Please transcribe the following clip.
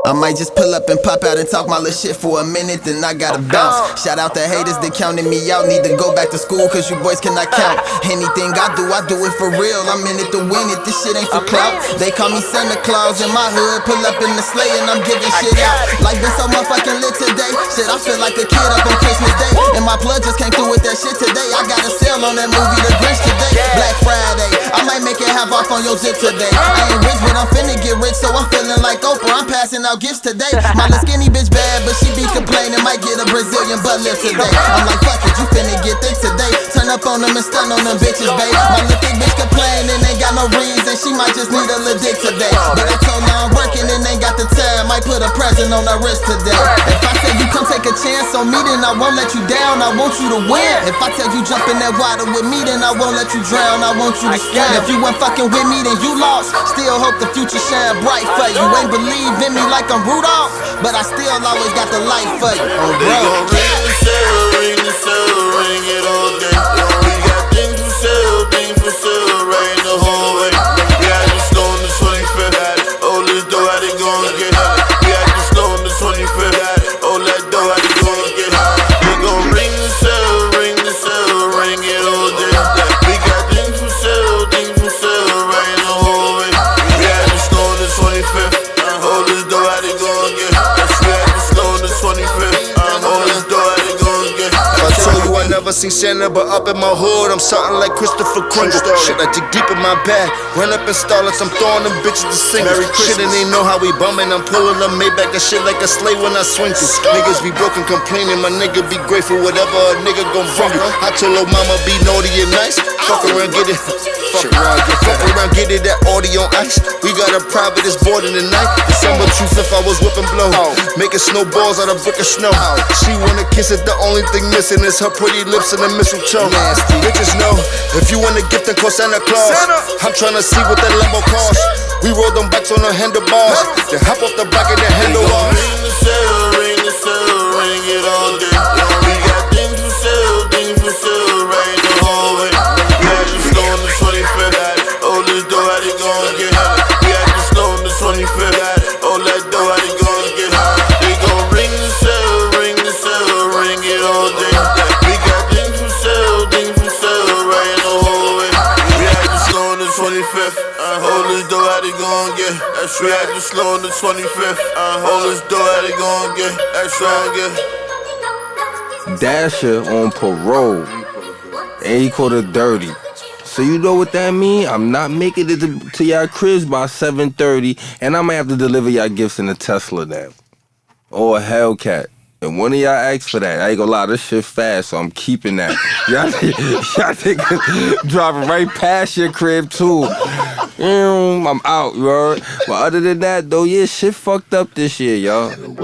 I might just pull up and pop out and talk my little shit for a minute, then I gotta bounce. Shout out to haters that counted me out. Need to go back to school cause you boys cannot count. Anything I do it for real. I'm in it to win it, this shit ain't for clout. They call me Santa Claus in my hood. Pull up in the sleigh and I'm giving shit out. Life been so motherfucking lit today. Shit, I feel like a kid up on Christmas Day. And my plug just came through with that shit today. I got a sale on that movie The Grinch today. Black Friday, I might make it half off on your zip today. I ain't rich but I'm finna get rich, so I'm feeling like Oprah. I'm passing out gifts today. My little skinny bitch bad, but she be complaining. Might get a Brazilian butt lift today. I'm like, fuck it, you finna get thick today. Turn up on them and stun on them bitches, babe. My little thick bitch complaining, ain't got no reason. She might just need a little dick today. But I told her I'm working and ain't got the time. Might put a present on her wrist today. If I say you come take a chance on me, then I won't let you down. I want you to win. If I tell you jump in that water with me, then I won't let you drown. I want you to swim. If you ain't fucking with me, then you lost. Still hope the future shine bright for you. Ain't believe in me like I'm Rudolph, but I still always got the light for you. Oh, bro. Ring the cell, ring it all day. We got things for sale, right in the hallway. We had the snow on the 25th. Oh, this dough, how they gon' get high? We had the snow on the 25th. Oh, that dough, how they gon' get high? We gon' ring the cell, ring it all day. We got things for sale, right in the hallway. We had the snow on the 25th. Oh, this dough, how they gon' get high? We had the snow on the 25th. I never seen Santa, but up in my hood, I'm something like Christopher Crunch. Shit, I dig deep in my bag. Run up in starlets, I'm throwing them bitches to sing. Shit, and they know how we bumming. I'm pulling them Maybach and shit like a slave when I swing through. Niggas be broken, complaining. My nigga be grateful, whatever a nigga gon' bring you. I told her mama be naughty and nice. Fuck around, get it. Fuck around, get it. That audio ice. We got a private, it's boarding tonight. December 25th, I was whipping blow. Making snowballs out of brick of snow. She wanna kiss it, the only thing missing is her pretty lips and the mistletoe. Nasty. Bitches know, if you want a gift, then call Santa Claus. I'm tryna see what that Lambo costs. We roll them bikes on the handlebars, then hop off the back of the handlebars. Ring the cell, ring it all day. We got things for sale, right in the hallway. We had the snow on the 25th. Oh, this dough, how they gon' get high? We had the snow on the 25th. Oh, that dough, how they gon' get high? They gon' ring the cell, ring it all day. We got things for sale, right in the hallway. We had the snow on the 25th. Oh, this dough, how they gon' get? We had the snow on the 25th. Oh, this dough, how they gon' get? That's right, Dasher on parole, and he called her dirty. So you know what that mean? I'm not making it to y'all cribs by 7:30, and I might have to deliver y'all gifts in a Tesla now, or a Hellcat. And one of y'all asked for that. I ain't gonna lie, this shit fast, so I'm keeping that. Y'all niggas driving right past your crib too. I'm out, you heard? But other than that, though, yeah, shit fucked up this year, y'all.